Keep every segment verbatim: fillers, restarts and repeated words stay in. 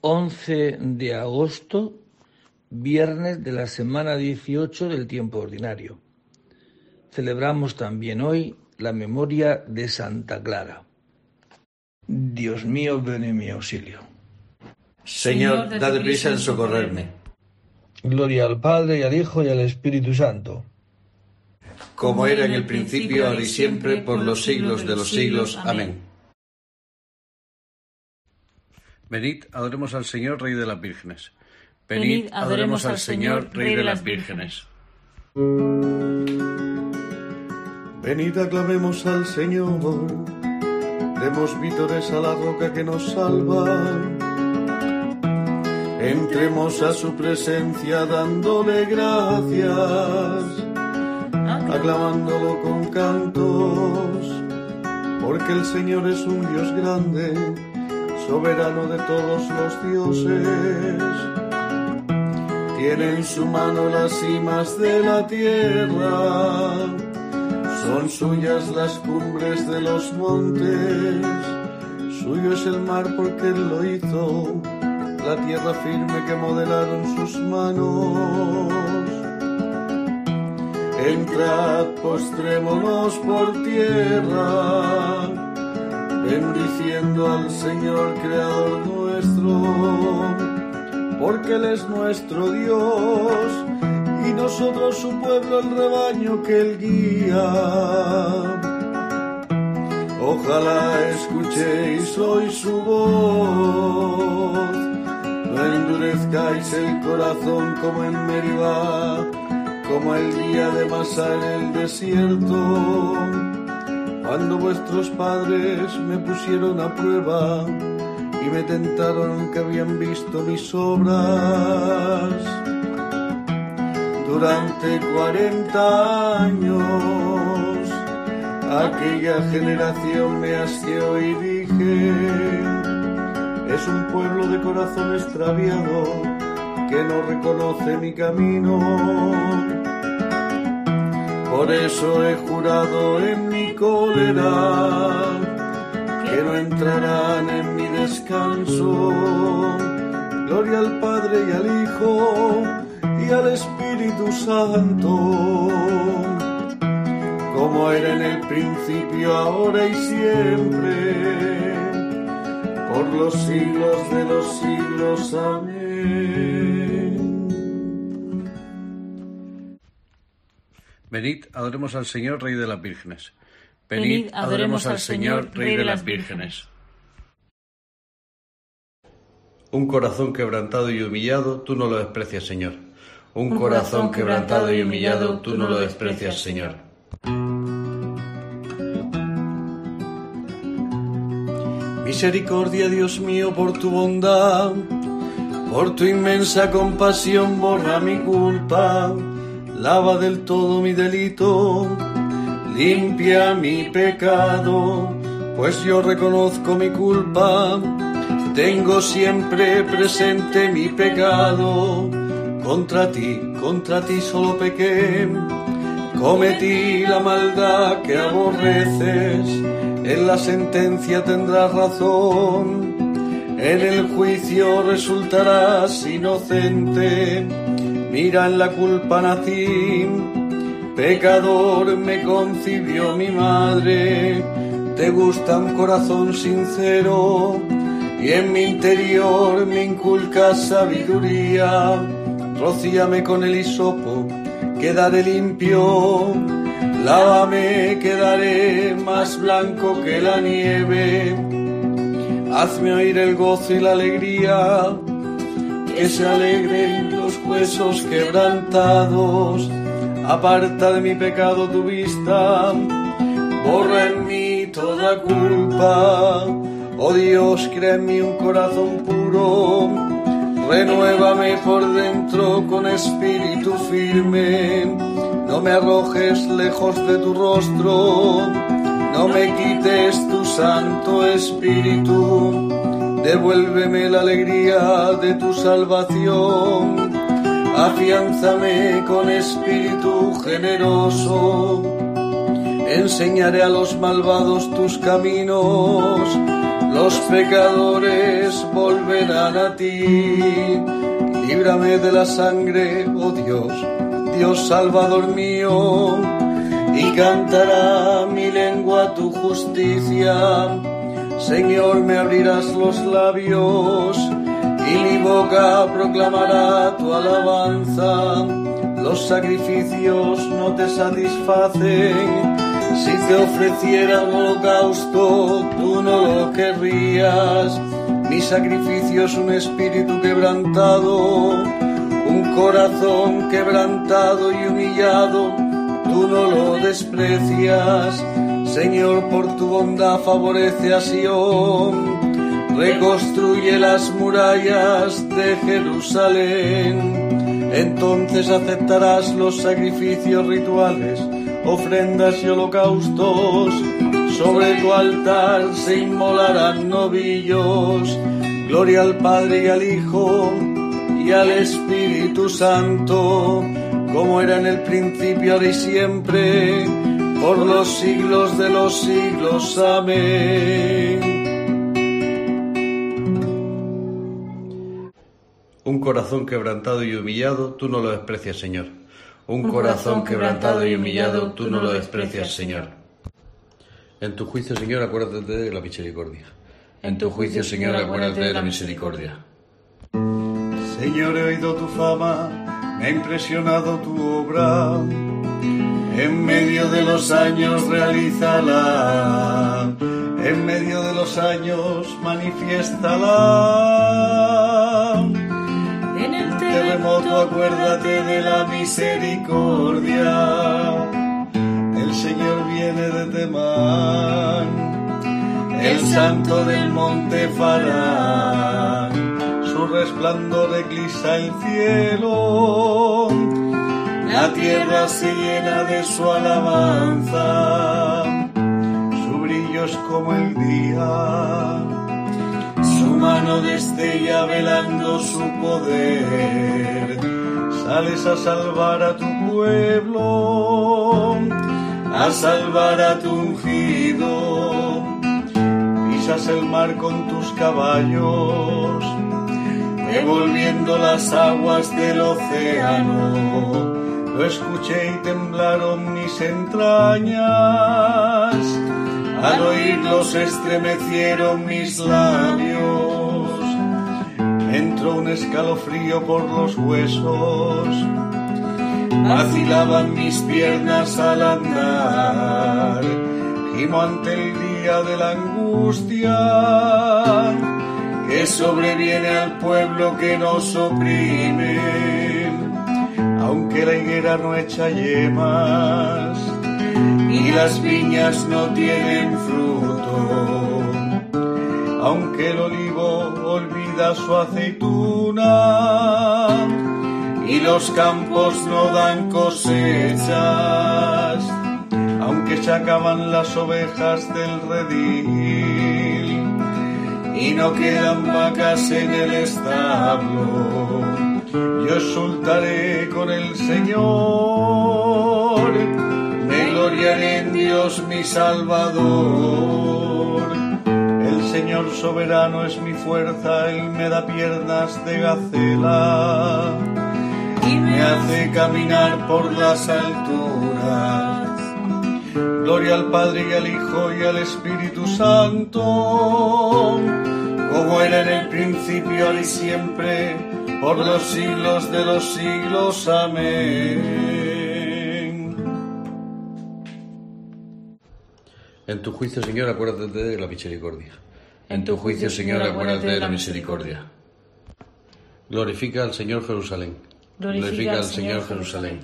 once de agosto, viernes de la semana dieciocho del tiempo ordinario. Celebramos también hoy la memoria de Santa Clara. Dios mío, ven en mi auxilio. Señor, dad prisa en socorrerme. Gloria al Padre, y al Hijo, y al Espíritu Santo. Como era en el principio, ahora y siempre, por los siglos de los siglos. Amén. Venid, adoremos al Señor, Rey de las Vírgenes. Venid, adoremos al Señor, Rey de las Vírgenes. Venid, aclamemos al Señor, demos vítores a la roca que nos salva. Entremos a su presencia dándole gracias, aclamándolo con cantos, porque el Señor es un Dios grande, soberano de todos los dioses. Tiene en su mano las cimas de la tierra, son suyas las cumbres de los montes, suyo es el mar porque Él lo hizo, la tierra firme que modelaron sus manos. Entrad, postrémonos por tierra, bendiciendo al Señor Creador nuestro, porque Él es nuestro Dios, y nosotros su pueblo, el rebaño que Él guía. Ojalá escuchéis hoy su voz, no endurezcáis el corazón como en Meribá, como el día de Masá en el desierto, cuando vuestros padres me pusieron a prueba y me tentaron aunque habían visto mis obras. Durante cuarenta años aquella generación me asqueó y dije: es un pueblo de corazón extraviado que no reconoce mi camino. Por eso he jurado en mi cólera que no entrarán en mi descanso. Gloria al Padre y al Hijo y al Espíritu Santo, como era en el principio, ahora y siempre, por los siglos de los siglos. Amén. Venid, adoremos al Señor, Rey de las Vírgenes. Venid, adoremos al Señor, Rey de las Vírgenes. Un corazón quebrantado y humillado, tú no lo desprecias, Señor. Un corazón quebrantado y humillado, tú no lo desprecias, Señor. Misericordia, Dios mío, por tu bondad, por tu inmensa compasión, borra mi culpa, lava del todo mi delito, limpia mi pecado, pues yo reconozco mi culpa, tengo siempre presente mi pecado, contra ti, contra ti solo pequé, cometí la maldad que aborreces, en la sentencia tendrás razón, en el juicio resultarás inocente, mira en la culpa nací, pecador me concibió mi madre, te gusta un corazón sincero, y en mi interior me inculcas sabiduría, rocíame con el hisopo, quedaré limpio, lávame, quedaré más blanco que la nieve, hazme oír el gozo y la alegría, que se alegren los huesos quebrantados, aparta de mi pecado tu vista, borra en mí toda culpa, oh Dios, crea en mí un corazón puro, renuévame por dentro con espíritu firme, no me arrojes lejos de tu rostro, no me quites tu santo espíritu, devuélveme la alegría de tu salvación, afiánzame con espíritu generoso, enseñaré a los malvados tus caminos, los pecadores volverán a ti. Líbrame de la sangre, oh Dios, Dios Salvador mío, y cantará mi lengua tu justicia. Señor, me abrirás los labios, y mi boca proclamará tu alabanza. Los sacrificios no te satisfacen. Si te ofreciera un holocausto, tú no lo querrías. Mi sacrificio es un espíritu quebrantado, un corazón quebrantado y humillado, tú no lo desprecias. Señor, por tu bondad favorece a Sión, reconstruye las murallas de Jerusalén. Entonces aceptarás los sacrificios rituales, ofrendas y holocaustos. Sobre tu altar se inmolarán novillos. Gloria al Padre y al Hijo y al Espíritu Santo, como era en el principio, ahora y siempre, por los siglos de los siglos. Amén. Un corazón quebrantado y humillado, tú no lo desprecias, Señor. Un corazón quebrantado y humillado, tú no lo desprecias, Señor. En tu juicio, Señor, acuérdate de la misericordia. En tu juicio, Señor, acuérdate de la misericordia. Señor, he oído tu fama, me ha impresionado tu obra. En medio de los años realízala, en medio de los años manifiéstala. En el terremoto acuérdate de la misericordia. El Señor viene de Temán, el santo del monte Farán. Su resplandor eclipsa el cielo, la tierra se llena de su alabanza. Su brillo es como el día, su mano destella velando su poder. Sales a salvar a tu pueblo, a salvar a tu ungido. Pisas el mar con tus caballos, revolviendo las aguas del océano. Lo escuché y temblaron mis entrañas, al oírlo se estremecieron mis labios. Entró un escalofrío por los huesos, vacilaban mis piernas al andar. Gimo ante el día de la angustia que sobreviene al pueblo que nos oprime. Aunque la higuera no echa yemas y las viñas no tienen fruto, aunque el olivo olvida su aceituna y los campos no dan cosechas, aunque se acaban las ovejas del redil y no quedan vacas en el establo, yo exultaré con el Señor, me gloriaré en Dios mi Salvador. El Señor soberano es mi fuerza, Él me da piernas de gacela y me hace caminar por las alturas. Gloria al Padre y al Hijo y al Espíritu Santo, como era en el principio, ahora y siempre, por los siglos de los siglos. Amén. En tu juicio, Señor, acuérdate de la misericordia. En tu juicio, Señor, acuérdate de la misericordia. Glorifica al Señor Jerusalén. Glorifica al Señor Jerusalén.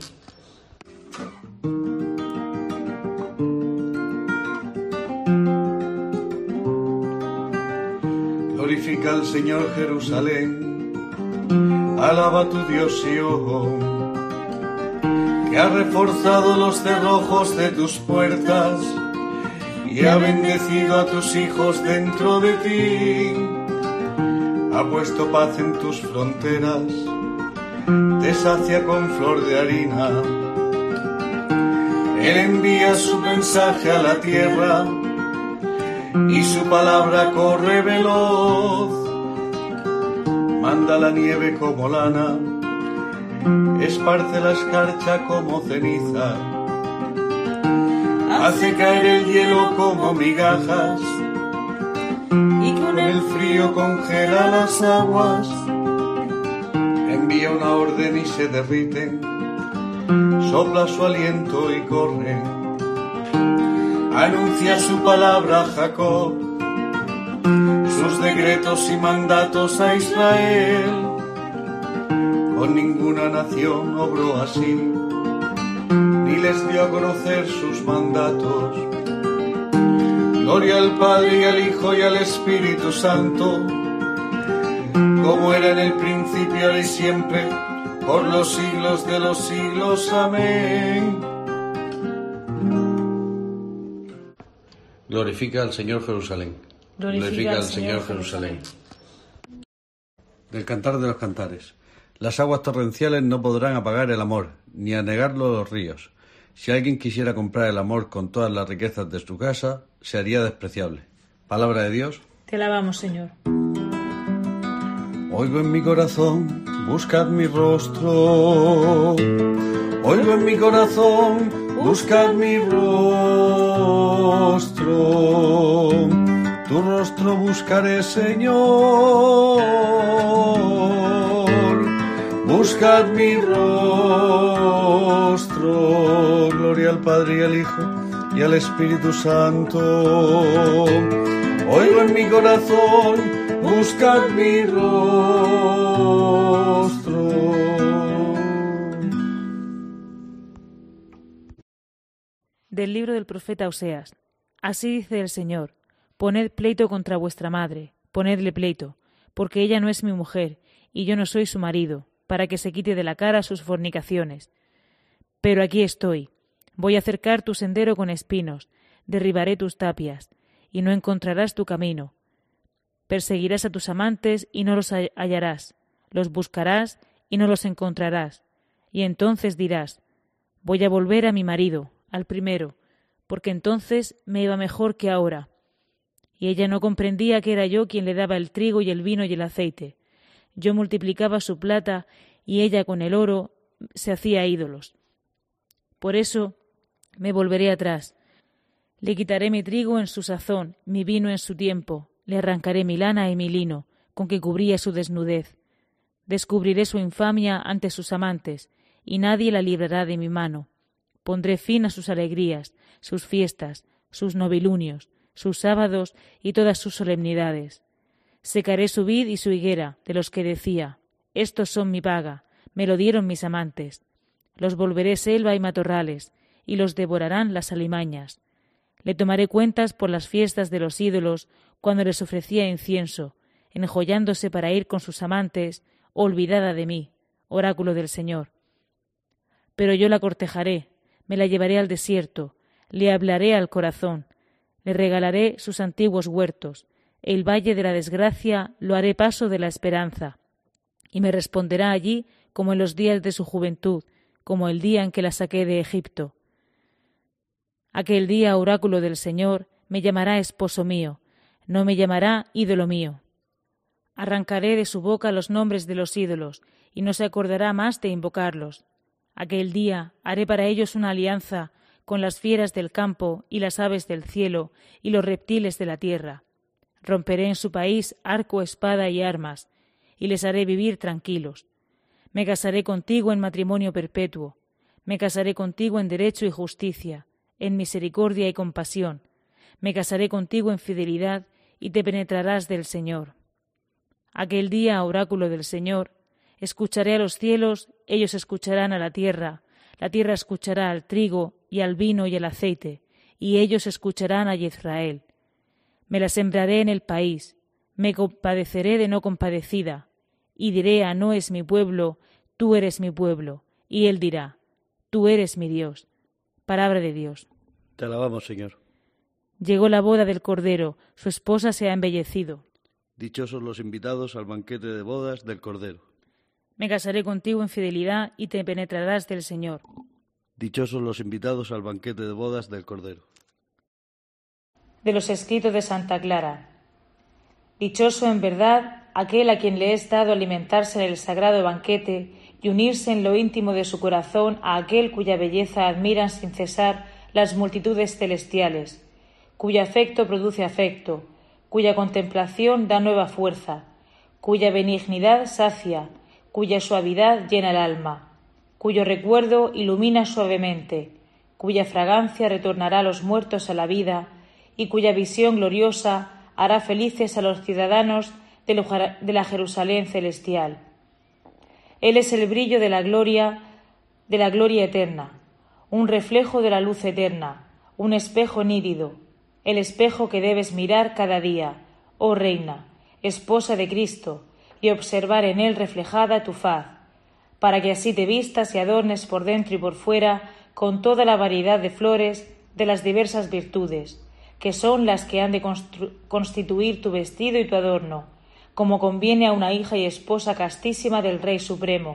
Glorifica al Señor Jerusalén, alaba a tu Dios Sion, que ha reforzado los cerrojos de tus puertas y ha bendecido a tus hijos dentro de ti. Ha puesto paz en tus fronteras, te sacia con flor de harina. Él envía su mensaje a la tierra y su palabra corre veloz. Manda la nieve como lana, esparce la escarcha como ceniza, hace caer el hielo como migajas, y con el frío congela las aguas. Envía una orden y se derriten, sopla su aliento y corre. Anuncia su palabra a Jacob, sus decretos y mandatos a Israel. Con ninguna nación obró así, ni les dio a conocer sus mandatos. Gloria al Padre y al Hijo y al Espíritu Santo, como era en el principio, ahora y siempre, por los siglos de los siglos. Amén. Glorifica al Señor Jerusalén. Glorifica, Glorifica al Señor Jerusalén. Del Cantar de los Cantares. Las aguas torrenciales no podrán apagar el amor, ni anegarlo los ríos. Si alguien quisiera comprar el amor con todas las riquezas de su casa, se haría despreciable. Palabra de Dios. Te alabamos, Señor. Oigo en mi corazón, buscad mi rostro. Oigo en mi corazón, buscad mi rostro. Tu rostro buscaré, Señor. Buscad mi rostro. Gloria al Padre y al Hijo y al Espíritu Santo. Oigo en mi corazón, buscad mi rostro. Del libro del profeta Oseas. Así dice el Señor: poned pleito contra vuestra madre, ponedle pleito, porque ella no es mi mujer, y yo no soy su marido, para que se quite de la cara sus fornicaciones. Pero aquí estoy, voy a cercar tu sendero con espinos, derribaré tus tapias, y no encontrarás tu camino. Perseguirás a tus amantes y no los hallarás, los buscarás y no los encontrarás, y entonces dirás: voy a volver a mi marido, al primero, porque entonces me iba mejor que ahora. Y ella no comprendía que era yo quien le daba el trigo y el vino y el aceite. Yo multiplicaba su plata y ella con el oro se hacía ídolos. Por eso me volveré atrás. Le quitaré mi trigo en su sazón, mi vino en su tiempo. Le arrancaré mi lana y mi lino, con que cubría su desnudez. Descubriré su infamia ante sus amantes, y nadie la librará de mi mano. Pondré fin a sus alegrías, sus fiestas, sus novilunios, sus sábados y todas sus solemnidades. Secaré su vid y su higuera, de los que decía: estos son mi paga, me lo dieron mis amantes. Los volveré selva y matorrales, y los devorarán las alimañas. Le tomaré cuentas por las fiestas de los ídolos, cuando les ofrecía incienso, enjollándose para ir con sus amantes, olvidada de mí, oráculo del Señor. Pero yo la cortejaré, me la llevaré al desierto, le hablaré al corazón, le regalaré sus antiguos huertos, el valle de la desgracia lo haré paso de la esperanza, y me responderá allí como en los días de su juventud, como el día en que la saqué de Egipto. Aquel día, oráculo del Señor, me llamará esposo mío, no me llamará ídolo mío. Arrancaré de su boca los nombres de los ídolos, y no se acordará más de invocarlos. Aquel día haré para ellos una alianza con las fieras del campo y las aves del cielo y los reptiles de la tierra. Romperé en su país arco, espada y armas, y les haré vivir tranquilos. Me casaré contigo en matrimonio perpetuo, me casaré contigo en derecho y justicia, en misericordia y compasión, me casaré contigo en fidelidad y te penetrarás del Señor. Aquel día, oráculo del Señor, escucharé a los cielos, ellos escucharán a la tierra, la tierra escuchará al trigo y al vino y al aceite, y ellos escucharán a Israel. Me la sembraré en el país, me compadeceré de no compadecida, y diré a no es mi pueblo, tú eres mi pueblo, y él dirá, tú eres mi Dios. Palabra de Dios. Te alabamos, Señor. Llegó la boda del Cordero, su esposa se ha embellecido. Dichosos los invitados al banquete de bodas del Cordero. Me casaré contigo en fidelidad y te penetrarás del Señor. Dichosos los invitados al banquete de bodas del Cordero. De los escritos de Santa Clara. Dichoso en verdad aquel a quien le es dado alimentarse en el sagrado banquete y unirse en lo íntimo de su corazón a aquel cuya belleza admiran sin cesar las multitudes celestiales, cuyo afecto produce afecto, cuya contemplación da nueva fuerza, cuya benignidad sacia, cuya suavidad llena el alma, cuyo recuerdo ilumina suavemente, cuya fragancia retornará a los muertos a la vida y cuya visión gloriosa hará felices a los ciudadanos de la Jerusalén celestial. Él es el brillo de la gloria, de la gloria eterna, un reflejo de la luz eterna, un espejo nítido, el espejo que debes mirar cada día, oh Reina, esposa de Cristo, y observar en él reflejada tu faz, para que así te vistas y adornes por dentro y por fuera con toda la variedad de flores de las diversas virtudes, que son las que han de constituir tu vestido y tu adorno, como conviene a una hija y esposa castísima del Rey Supremo.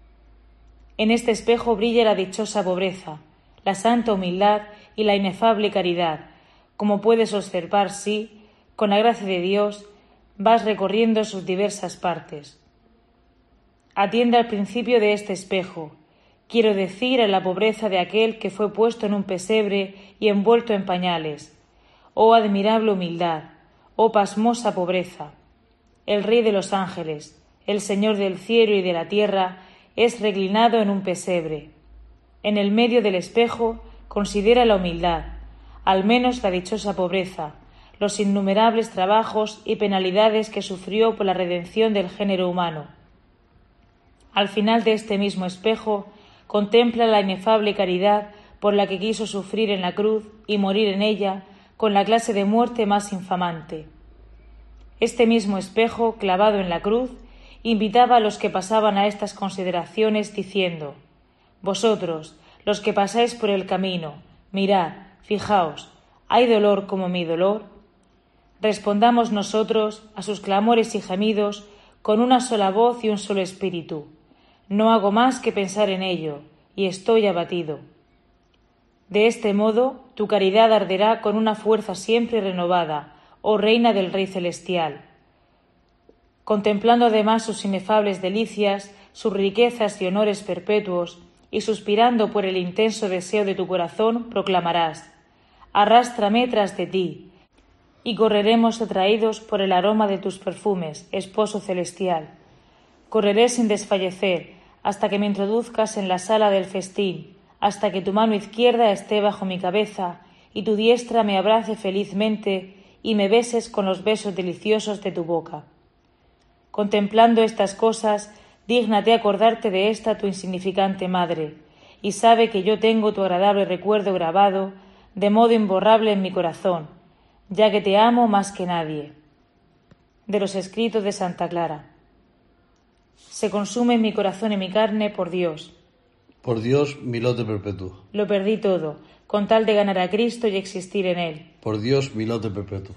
En este espejo brilla la dichosa pobreza, la santa humildad y la inefable caridad, como puedes observar si, con la gracia de Dios, vas recorriendo sus diversas partes. Atiende al principio de este espejo, quiero decir a la pobreza de aquel que fue puesto en un pesebre y envuelto en pañales. Oh admirable humildad, oh pasmosa pobreza. El Rey de los ángeles, el Señor del cielo y de la tierra, es reclinado en un pesebre. En el medio del espejo considera la humildad, al menos la dichosa pobreza, los innumerables trabajos y penalidades que sufrió por la redención del género humano. Al final de este mismo espejo contempla la inefable caridad por la que quiso sufrir en la cruz y morir en ella con la clase de muerte más infamante. Este mismo espejo, clavado en la cruz, invitaba a los que pasaban a estas consideraciones diciendo: vosotros, los que pasáis por el camino, mirad, fijaos, ¿hay dolor como mi dolor? Respondamos nosotros a sus clamores y gemidos con una sola voz y un solo espíritu: no hago más que pensar en ello, y estoy abatido. De este modo, tu caridad arderá con una fuerza siempre renovada, oh Reina del Rey Celestial. Contemplando además sus inefables delicias, sus riquezas y honores perpetuos, y suspirando por el intenso deseo de tu corazón, proclamarás: arrástrame tras de ti, y correremos atraídos por el aroma de tus perfumes, esposo celestial. Correré sin desfallecer, hasta que me introduzcas en la sala del festín, hasta que tu mano izquierda esté bajo mi cabeza y tu diestra me abrace felizmente y me beses con los besos deliciosos de tu boca. Contemplando estas cosas, dígnate acordarte de esta tu insignificante madre, y sabe que yo tengo tu agradable recuerdo grabado de modo imborrable en mi corazón, ya que te amo más que nadie. De los escritos de Santa Clara. Se consume mi corazón y mi carne por Dios. Por Dios, mi lote perpetuo. Lo perdí todo, con tal de ganar a Cristo y existir en Él. Por Dios, mi lote perpetuo.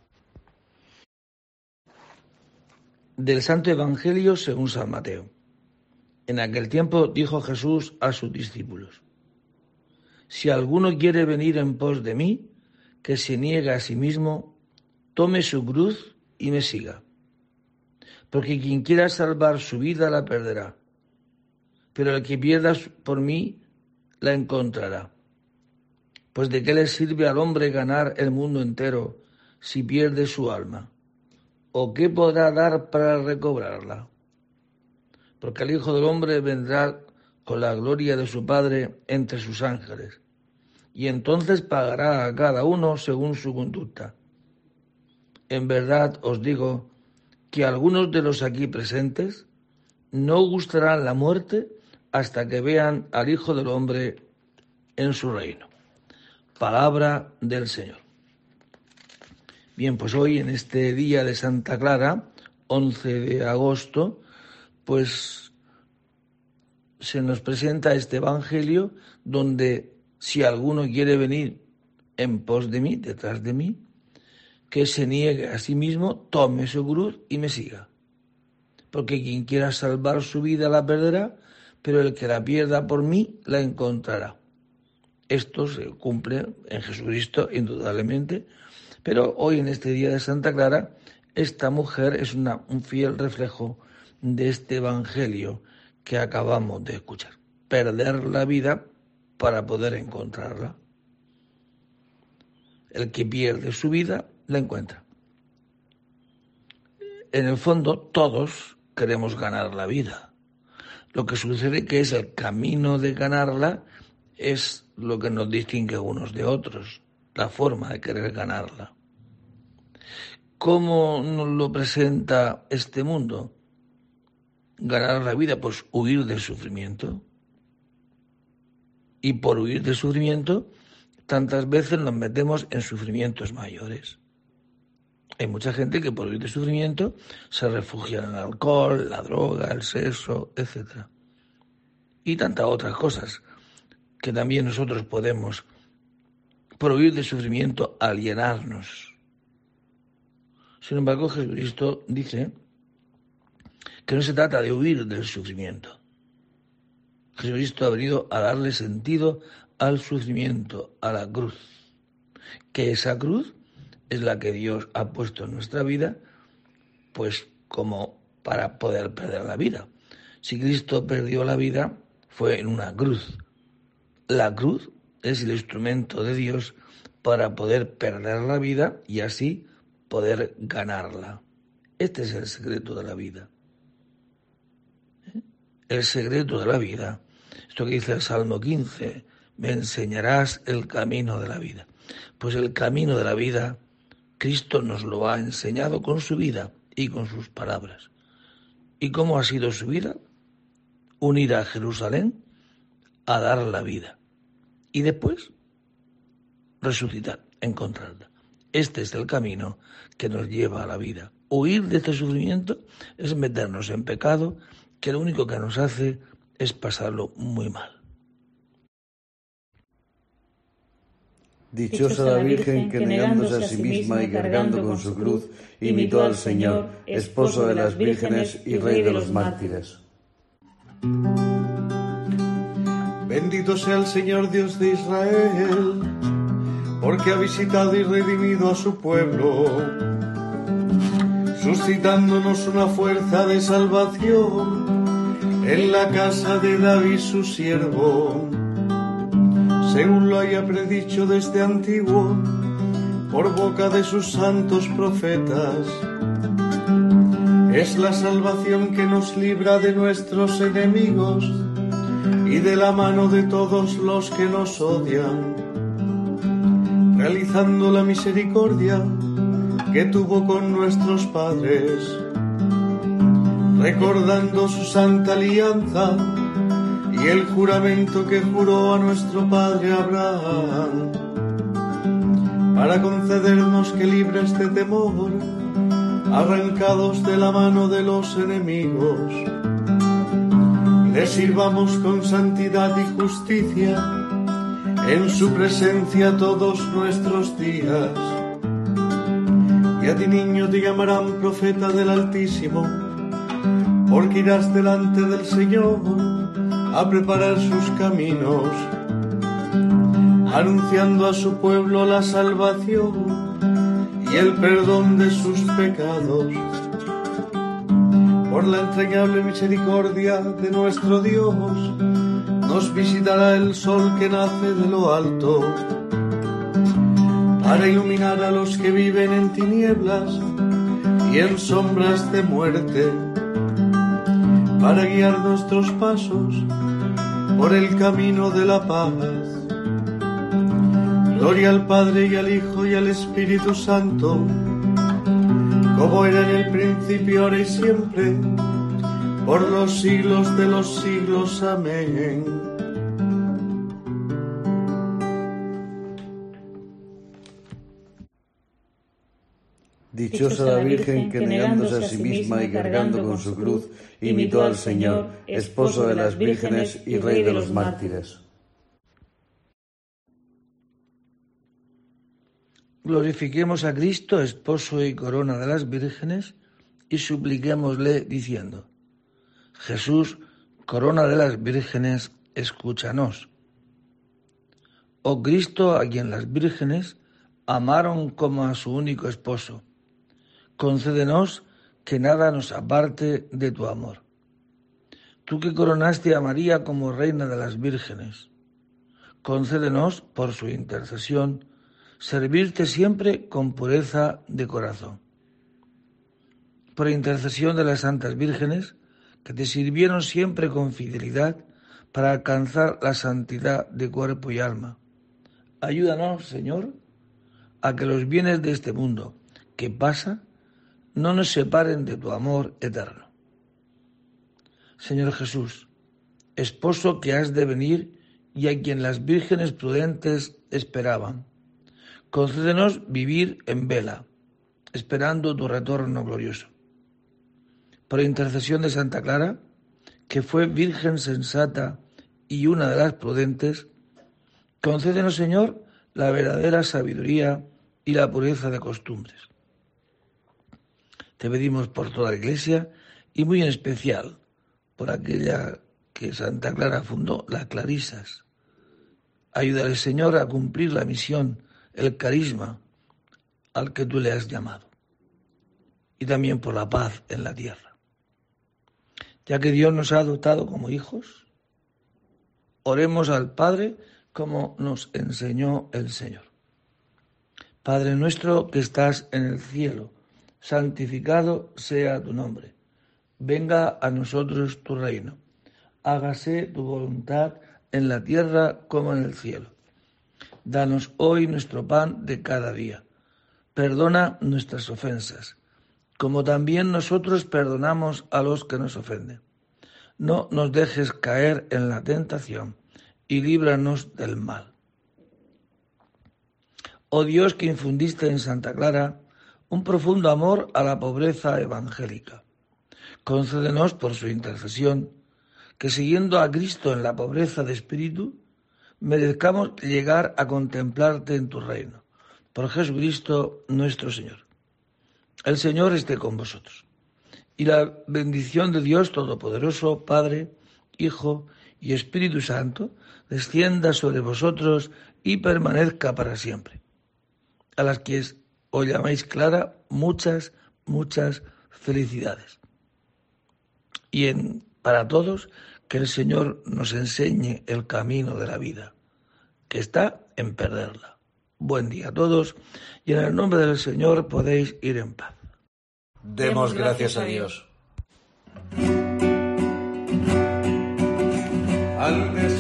Del Santo Evangelio según San Mateo. En aquel tiempo dijo Jesús a sus discípulos: si alguno quiere venir en pos de mí, que se niegue a sí mismo, tome su cruz y me siga. Porque quien quiera salvar su vida la perderá, pero el que pierda por mí la encontrará. Pues ¿de qué le sirve al hombre ganar el mundo entero si pierde su alma? ¿O qué podrá dar para recobrarla? Porque el Hijo del Hombre vendrá con la gloria de su Padre entre sus ángeles, y entonces pagará a cada uno según su conducta. En verdad os digo que algunos de los aquí presentes no gustarán la muerte hasta que vean al Hijo del Hombre en su reino. Palabra del Señor. Bien, pues hoy en este día de Santa Clara, once de agosto, pues se nos presenta este Evangelio donde si alguno quiere venir en pos de mí, detrás de mí, que se niegue a sí mismo, tome su cruz y me siga. Porque quien quiera salvar su vida la perderá, pero el que la pierda por mí la encontrará. Esto se cumple en Jesucristo, indudablemente, Pero hoy, en este día de Santa Clara, esta mujer es una, un fiel reflejo de este evangelio que acabamos de escuchar. Perder la vida para poder encontrarla. El que pierde su vida, la encuentra. En el fondo, todos queremos ganar la vida. Lo que sucede que es el camino de ganarla es lo que nos distingue unos de otros, la forma de querer ganarla. ¿Cómo nos lo presenta este mundo? Ganar la vida, pues huir del sufrimiento. Y por huir del sufrimiento, tantas veces nos metemos en sufrimientos mayores. Hay mucha gente que por huir del sufrimiento se refugia en el alcohol, la droga, el sexo, etcétera. Y tantas otras cosas que también nosotros podemos, por huir del sufrimiento, alienarnos. Sin embargo, Jesucristo dice que no se trata de huir del sufrimiento. Jesucristo ha venido a darle sentido al sufrimiento, a la cruz. Que esa cruz es la que Dios ha puesto en nuestra vida, pues como para poder perder la vida. Si Cristo perdió la vida, fue en una cruz. La cruz es el instrumento de Dios para poder perder la vida y así poder ganarla. Este es el secreto de la vida. El secreto de la vida, esto que dice el Salmo quince, me enseñarás el camino de la vida. Pues el camino de la vida, Cristo nos lo ha enseñado con su vida y con sus palabras. ¿Y cómo ha sido su vida? Unir a Jerusalén a dar la vida y después resucitar, encontrarla. Este es el camino que nos lleva a la vida. Huir de este sufrimiento es meternos en pecado, que lo único que nos hace es pasarlo muy mal. Dichosa la Virgen que negándose a sí misma y cargando con su cruz, imitó al Señor, esposo de las vírgenes y rey de los mártires. Bendito sea el Señor Dios de Israel, porque ha visitado y redimido a su pueblo, suscitándonos una fuerza de salvación en la casa de David su siervo, según lo haya predicho desde antiguo, por boca de sus santos profetas. Es la salvación que nos libra de nuestros enemigos y de la mano de todos los que nos odian, realizando la misericordia que tuvo con nuestros padres, recordando su santa alianza y el juramento que juró a nuestro padre Abraham, para concedernos que libres de temor, arrancados de la mano de los enemigos, le sirvamos con santidad y justicia en su presencia todos nuestros días. Y a ti, niño, te llamarán profeta del Altísimo, porque irás delante del Señor a preparar sus caminos, anunciando a su pueblo la salvación y el perdón de sus pecados. Por la entrañable misericordia de nuestro Dios, nos visitará el sol que nace de lo alto, para iluminar a los que viven en tinieblas y en sombras de muerte, para guiar nuestros pasos por el camino de la paz. Gloria al Padre y al Hijo y al Espíritu Santo, como era en el principio, ahora y siempre, por los siglos de los siglos. Amén. Dichosa la Virgen que negándose a sí misma y cargando con su cruz, imitó al Señor, esposo de las vírgenes y rey de los mártires. Glorifiquemos a Cristo, esposo y corona de las vírgenes, y supliquémosle diciendo: Jesús, corona de las vírgenes, escúchanos. Oh Cristo, a quien las vírgenes amaron como a su único esposo. Concédenos que nada nos aparte de tu amor. Tú que coronaste a María como reina de las vírgenes, concédenos, por su intercesión, servirte siempre con pureza de corazón. Por intercesión de las santas vírgenes, que te sirvieron siempre con fidelidad para alcanzar la santidad de cuerpo y alma, ayúdanos, Señor, a que los bienes de este mundo que pasa no nos separen de tu amor eterno. Señor Jesús, esposo que has de venir y a quien las vírgenes prudentes esperaban, concédenos vivir en vela, esperando tu retorno glorioso. Por intercesión de Santa Clara, que fue virgen sensata y una de las prudentes, concédenos, Señor, la verdadera sabiduría y la pureza de costumbres. Te pedimos por toda la Iglesia y muy en especial por aquella que Santa Clara fundó, las Clarisas. Ayúdale, Señor, a cumplir la misión, el carisma al que tú le has llamado. Y también por la paz en la tierra. Ya que Dios nos ha adoptado como hijos, oremos al Padre como nos enseñó el Señor. Padre nuestro que estás en el cielo, santificado sea tu nombre. Venga a nosotros tu reino. Hágase tu voluntad en la tierra como en el cielo. Danos hoy nuestro pan de cada día. Perdona nuestras ofensas, como también nosotros perdonamos a los que nos ofenden. No nos dejes caer en la tentación y líbranos del mal. Oh Dios, que infundiste en Santa Clara un profundo amor a la pobreza evangélica, concédenos por su intercesión que, siguiendo a Cristo en la pobreza de espíritu, merezcamos llegar a contemplarte en tu reino. Por Jesucristo nuestro Señor. El Señor esté con vosotros. Y la bendición de Dios Todopoderoso, Padre, Hijo y Espíritu Santo, descienda sobre vosotros y permanezca para siempre. A las que os llamáis Clara, muchas, muchas felicidades. Y en, para todos, que el Señor nos enseñe el camino de la vida, que está en perderla. Buen día a todos, y en el nombre del Señor podéis ir en paz. Demos gracias a Dios. Al